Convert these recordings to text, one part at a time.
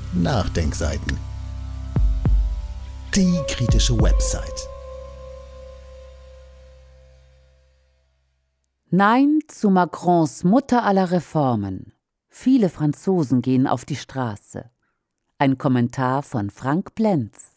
Nachdenkseiten. Die kritische Website. Nein zu Macrons Mutter aller Reformen. Viele Franzosen gehen auf die Straße. Ein Kommentar von Frank Plenz.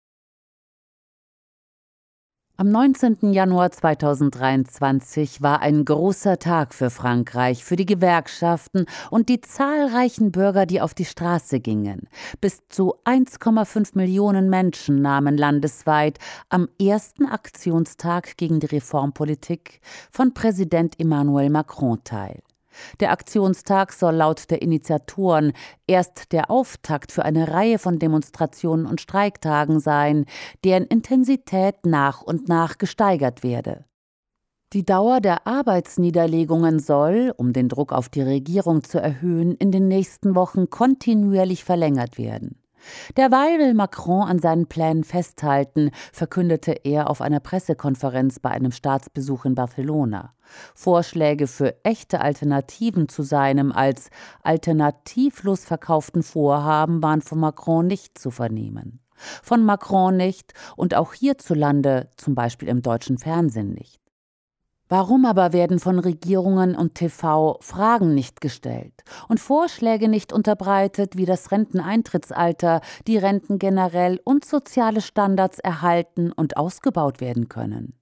Am 19. Januar 2023 war ein großer Tag für Frankreich, für die Gewerkschaften und die zahlreichen Bürger, die auf die Straße gingen. Bis zu 1,5 Millionen Menschen nahmen landesweit am ersten Aktionstag gegen die Reformpolitik von Präsident Emmanuel Macron teil. Der Aktionstag soll laut der Initiatoren erst der Auftakt für eine Reihe von Demonstrationen und Streiktagen sein, deren Intensität nach und nach gesteigert werde. Die Dauer der Arbeitsniederlegungen soll, um den Druck auf die Regierung zu erhöhen, in den nächsten Wochen kontinuierlich verlängert werden. Derweil will Macron an seinen Plänen festhalten, verkündete er auf einer Pressekonferenz bei einem Staatsbesuch in Barcelona. Vorschläge für echte Alternativen zu seinem als alternativlos verkauften Vorhaben waren von Macron nicht zu vernehmen. Von Macron nicht und auch hierzulande, zum Beispiel im deutschen Fernsehen nicht. Warum aber werden von Regierungen und TV Fragen nicht gestellt und Vorschläge nicht unterbreitet, wie das Renteneintrittsalter, die Renten generell und soziale Standards erhalten und ausgebaut werden können?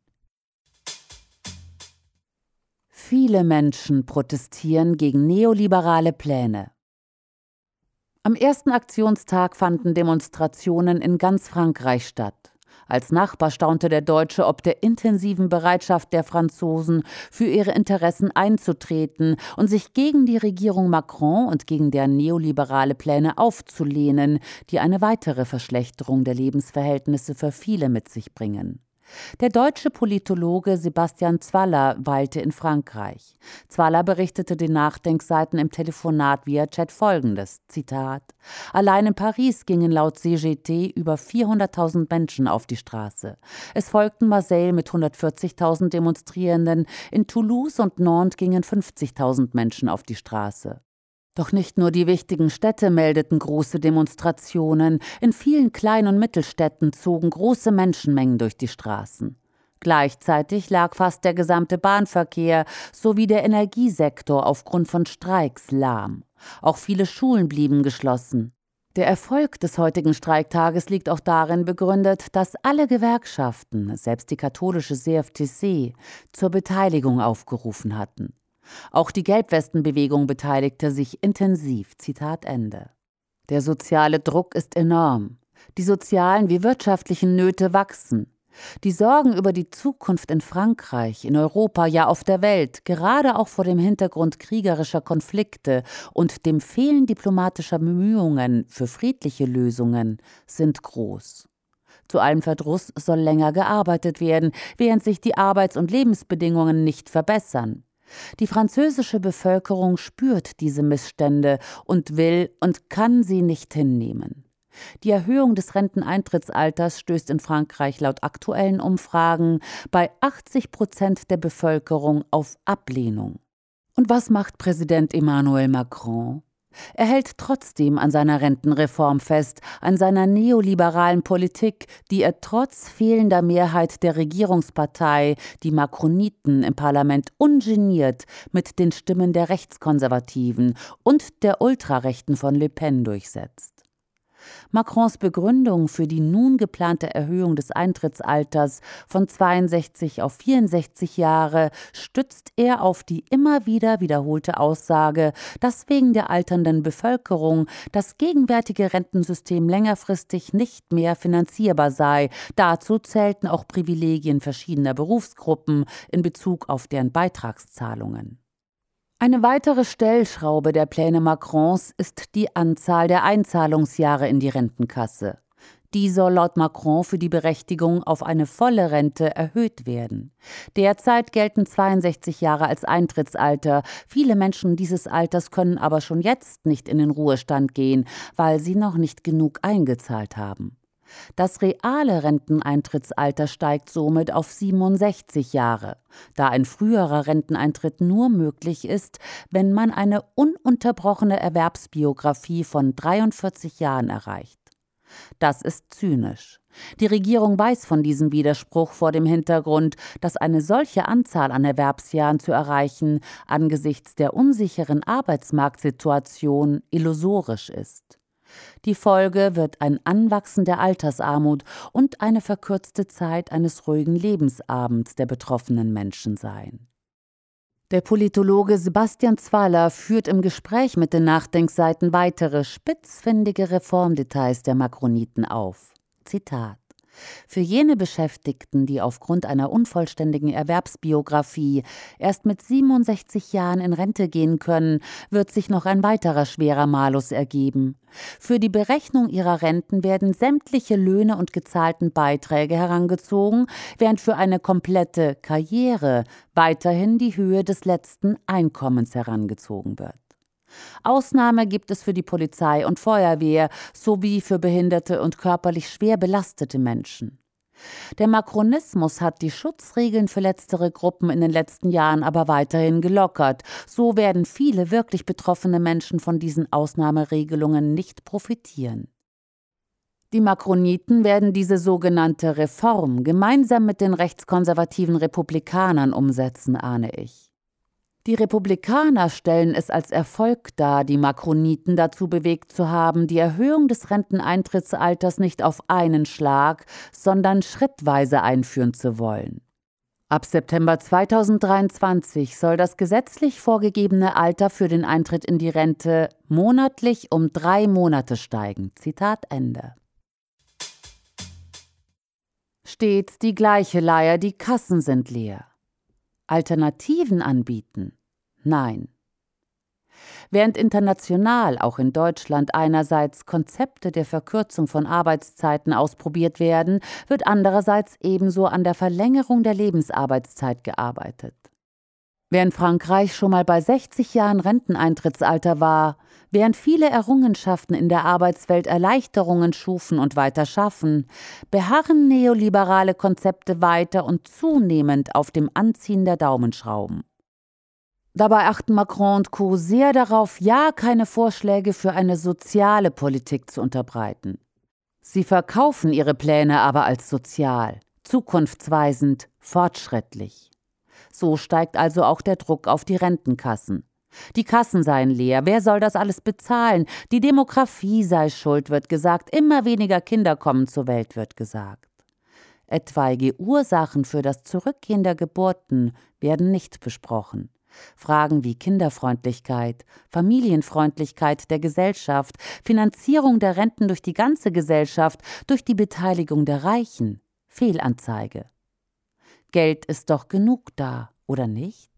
Viele Menschen protestieren gegen neoliberale Pläne. Am ersten Aktionstag fanden Demonstrationen in ganz Frankreich statt. Als Nachbar staunte der Deutsche ob der intensiven Bereitschaft der Franzosen, für ihre Interessen einzutreten und sich gegen die Regierung Macron und gegen deren neoliberale Pläne aufzulehnen, die eine weitere Verschlechterung der Lebensverhältnisse für viele mit sich bringen. Der deutsche Politologe Sebastian Zwaller weilte in Frankreich. Zwaller berichtete den Nachdenkseiten im Telefonat via Chat folgendes, Zitat: Allein in Paris gingen laut CGT über 400.000 Menschen auf die Straße. Es folgten Marseille mit 140.000 Demonstrierenden, in Toulouse und Nantes gingen 50.000 Menschen auf die Straße. Doch nicht nur die wichtigen Städte meldeten große Demonstrationen, in vielen Klein- und Mittelstädten zogen große Menschenmengen durch die Straßen. Gleichzeitig lag fast der gesamte Bahnverkehr sowie der Energiesektor aufgrund von Streiks lahm. Auch viele Schulen blieben geschlossen. Der Erfolg des heutigen Streiktages liegt auch darin begründet, dass alle Gewerkschaften, selbst die katholische CFTC, zur Beteiligung aufgerufen hatten. Auch die Gelbwestenbewegung beteiligte sich intensiv. Zitat Ende. Der soziale Druck ist enorm. Die sozialen wie wirtschaftlichen Nöte wachsen. Die Sorgen über die Zukunft in Frankreich, in Europa, ja auf der Welt, gerade auch vor dem Hintergrund kriegerischer Konflikte und dem Fehlen diplomatischer Bemühungen für friedliche Lösungen, sind groß. Zu allem Verdruss soll länger gearbeitet werden, während sich die Arbeits- und Lebensbedingungen nicht verbessern. Die französische Bevölkerung spürt diese Missstände und will und kann sie nicht hinnehmen. Die Erhöhung des Renteneintrittsalters stößt in Frankreich laut aktuellen Umfragen bei 80% der Bevölkerung auf Ablehnung. Und was macht Präsident Emmanuel Macron? Er hält trotzdem an seiner Rentenreform fest, an seiner neoliberalen Politik, die er trotz fehlender Mehrheit der Regierungspartei, die Macroniten, im Parlament ungeniert mit den Stimmen der Rechtskonservativen und der Ultrarechten von Le Pen durchsetzt. Macrons Begründung für die nun geplante Erhöhung des Eintrittsalters von 62 auf 64 Jahre stützt er auf die immer wieder wiederholte Aussage, dass wegen der alternden Bevölkerung das gegenwärtige Rentensystem längerfristig nicht mehr finanzierbar sei. Dazu zählten auch Privilegien verschiedener Berufsgruppen in Bezug auf deren Beitragszahlungen. Eine weitere Stellschraube der Pläne Macrons ist die Anzahl der Einzahlungsjahre in die Rentenkasse. Die soll laut Macron für die Berechtigung auf eine volle Rente erhöht werden. Derzeit gelten 62 Jahre als Eintrittsalter. Viele Menschen dieses Alters können aber schon jetzt nicht in den Ruhestand gehen, weil sie noch nicht genug eingezahlt haben. Das reale Renteneintrittsalter steigt somit auf 67 Jahre, da ein früherer Renteneintritt nur möglich ist, wenn man eine ununterbrochene Erwerbsbiografie von 43 Jahren erreicht. Das ist zynisch. Die Regierung weiß von diesem Widerspruch vor dem Hintergrund, dass eine solche Anzahl an Erwerbsjahren zu erreichen angesichts der unsicheren Arbeitsmarktsituation illusorisch ist. Die Folge wird ein Anwachsen der Altersarmut und eine verkürzte Zeit eines ruhigen Lebensabends der betroffenen Menschen sein. Der Politologe Sebastian Zwaller führt im Gespräch mit den Nachdenkseiten weitere spitzfindige Reformdetails der Makroniten auf. Zitat: Für jene Beschäftigten, die aufgrund einer unvollständigen Erwerbsbiografie erst mit 67 Jahren in Rente gehen können, wird sich noch ein weiterer schwerer Malus ergeben. Für die Berechnung ihrer Renten werden sämtliche Löhne und gezahlten Beiträge herangezogen, während für eine komplette Karriere weiterhin die Höhe des letzten Einkommens herangezogen wird. Ausnahme gibt es für die Polizei und Feuerwehr sowie für behinderte und körperlich schwer belastete Menschen. Der Makronismus hat die Schutzregeln für letztere Gruppen in den letzten Jahren aber weiterhin gelockert. So werden viele wirklich betroffene Menschen von diesen Ausnahmeregelungen nicht profitieren. Die Makroniten werden diese sogenannte Reform gemeinsam mit den rechtskonservativen Republikanern umsetzen, ahne ich. Die Republikaner stellen es als Erfolg dar, die Makroniten dazu bewegt zu haben, die Erhöhung des Renteneintrittsalters nicht auf einen Schlag, sondern schrittweise einführen zu wollen. Ab September 2023 soll das gesetzlich vorgegebene Alter für den Eintritt in die Rente monatlich um 3 Monate steigen. Zitat Ende. Stets die gleiche Leier, die Kassen sind leer. Alternativen anbieten? Nein. Während international, auch in Deutschland, einerseits Konzepte der Verkürzung von Arbeitszeiten ausprobiert werden, wird andererseits ebenso an der Verlängerung der Lebensarbeitszeit gearbeitet. Während Frankreich schon mal bei 60 Jahren Renteneintrittsalter war, während viele Errungenschaften in der Arbeitswelt Erleichterungen schufen und weiter schaffen, beharren neoliberale Konzepte weiter und zunehmend auf dem Anziehen der Daumenschrauben. Dabei achten Macron und Co. sehr darauf, ja keine Vorschläge für eine soziale Politik zu unterbreiten. Sie verkaufen ihre Pläne aber als sozial, zukunftsweisend, fortschrittlich. So steigt also auch der Druck auf die Rentenkassen. Die Kassen seien leer, wer soll das alles bezahlen? Die Demografie sei schuld, wird gesagt, immer weniger Kinder kommen zur Welt, wird gesagt. Etwaige Ursachen für das Zurückgehen der Geburten werden nicht besprochen. Fragen wie Kinderfreundlichkeit, Familienfreundlichkeit der Gesellschaft, Finanzierung der Renten durch die ganze Gesellschaft, durch die Beteiligung der Reichen, Fehlanzeige. Geld ist doch genug da, oder nicht?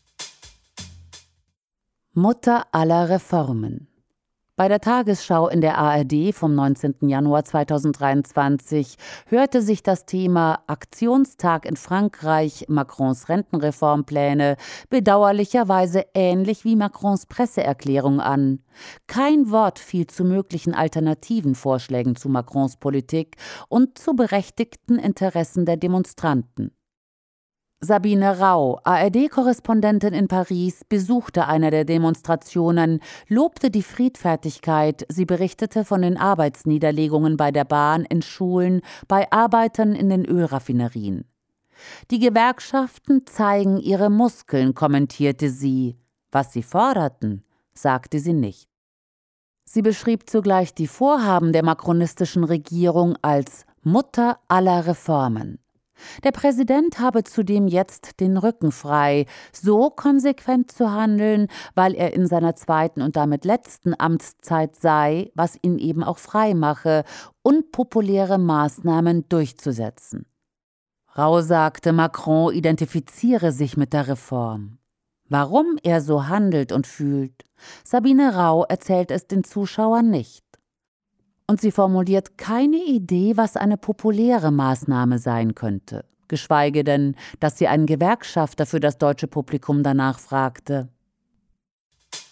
Mutter aller Reformen. Bei der Tagesschau in der ARD vom 19. Januar 2023 hörte sich das Thema Aktionstag in Frankreich, Macrons Rentenreformpläne bedauerlicherweise ähnlich wie Macrons Presseerklärung an. Kein Wort fiel zu möglichen alternativen Vorschlägen zu Macrons Politik und zu berechtigten Interessen der Demonstranten. Sabine Rau, ARD-Korrespondentin in Paris, besuchte eine der Demonstrationen, lobte die Friedfertigkeit, sie berichtete von den Arbeitsniederlegungen bei der Bahn, in Schulen, bei Arbeitern in den Ölraffinerien. Die Gewerkschaften zeigen ihre Muskeln, kommentierte sie. Was sie forderten, sagte sie nicht. Sie beschrieb zugleich die Vorhaben der makronistischen Regierung als Mutter aller Reformen. Der Präsident habe zudem jetzt den Rücken frei, so konsequent zu handeln, weil er in seiner zweiten und damit letzten Amtszeit sei, was ihn eben auch frei mache, unpopuläre Maßnahmen durchzusetzen. Rau sagte, Macron identifiziere sich mit der Reform. Warum er so handelt und fühlt, Sabine Rau erzählt es den Zuschauern nicht. Und sie formuliert keine Idee, was eine populäre Maßnahme sein könnte, geschweige denn, dass sie einen Gewerkschafter für das deutsche Publikum danach fragte.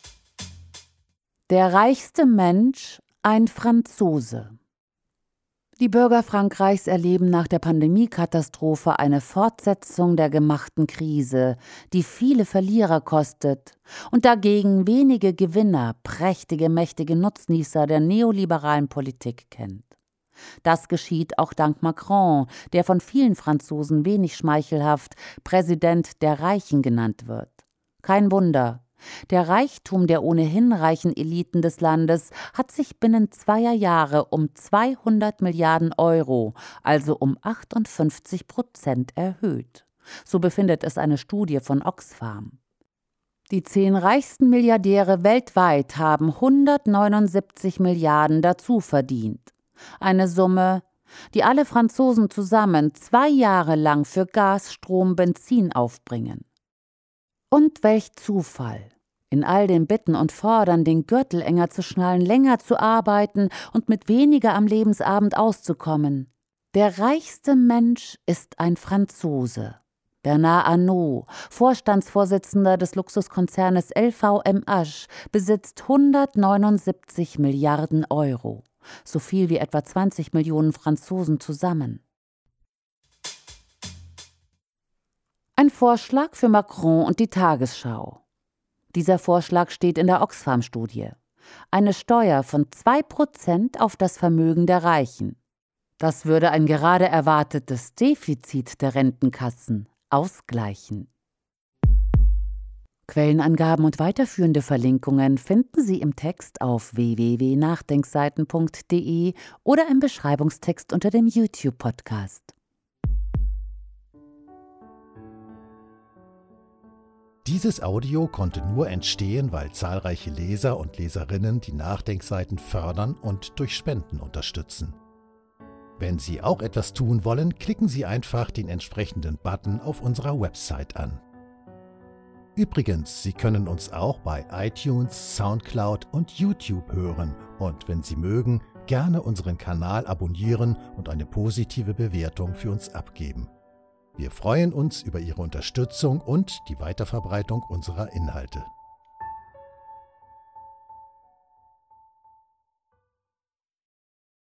Der reichste Mensch, ein Franzose. Die Bürger Frankreichs erleben nach der Pandemiekatastrophe eine Fortsetzung der gemachten Krise, die viele Verlierer kostet und dagegen wenige Gewinner, prächtige, mächtige Nutznießer der neoliberalen Politik kennt. Das geschieht auch dank Macron, der von vielen Franzosen wenig schmeichelhaft Präsident der Reichen genannt wird. Kein Wunder. Der Reichtum der ohnehin reichen Eliten des Landes hat sich binnen 2 Jahre um 200 Milliarden Euro, also um 58% erhöht. So befindet es eine Studie von Oxfam. Die 10 reichsten Milliardäre weltweit haben 179 Milliarden dazu verdient. Eine Summe, die alle Franzosen zusammen 2 Jahre lang für Gas, Strom, Benzin aufbringen. Und welch Zufall! In all dem Bitten und Fordern, den Gürtel enger zu schnallen, länger zu arbeiten und mit weniger am Lebensabend auszukommen. Der reichste Mensch ist ein Franzose. Bernard Arnault, Vorstandsvorsitzender des Luxuskonzernes LVMH, besitzt 179 Milliarden Euro. So viel wie etwa 20 Millionen Franzosen zusammen. Ein Vorschlag für Macron und die Tagesschau. Dieser Vorschlag steht in der Oxfam-Studie. Eine Steuer von 2% auf das Vermögen der Reichen. Das würde ein gerade erwartetes Defizit der Rentenkassen ausgleichen. Quellenangaben und weiterführende Verlinkungen finden Sie im Text auf www.nachdenkseiten.de oder im Beschreibungstext unter dem YouTube-Podcast. Dieses Audio konnte nur entstehen, weil zahlreiche Leser und Leserinnen die Nachdenkseiten fördern und durch Spenden unterstützen. Wenn Sie auch etwas tun wollen, klicken Sie einfach den entsprechenden Button auf unserer Website an. Übrigens, Sie können uns auch bei iTunes, Soundcloud und YouTube hören und wenn Sie mögen, gerne unseren Kanal abonnieren und eine positive Bewertung für uns abgeben. Wir freuen uns über Ihre Unterstützung und die Weiterverbreitung unserer Inhalte.